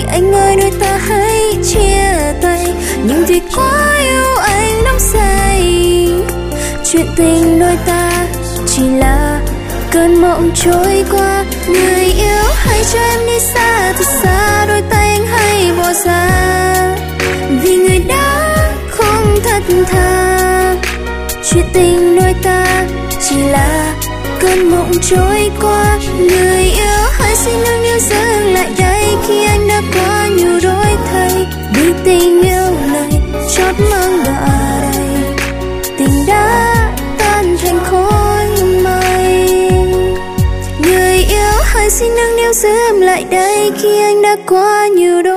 anh ơi đôi ta hãy chia tay. Nhưng vì quá yêu anh đắm say, chuyện tình đôi ta chỉ là cơn mộng trôi qua. Người yêu hãy cho em đi xa thật xa, đôi tay anh hãy bỏ ra, vì người đã không thật thà. Chuyện tình đôi ta chỉ là cơn mộng trôi qua. Người yêu hãy xin đừng yêu dừng lại đây khi anh đã quá nhiều đổi thay. Vì tình yêu này chót mang đọa đầy, tình đã tan thành khói mây. Người yêu hãy xin đừng yêu giữ em lại đây khi anh đã quá nhiều đổi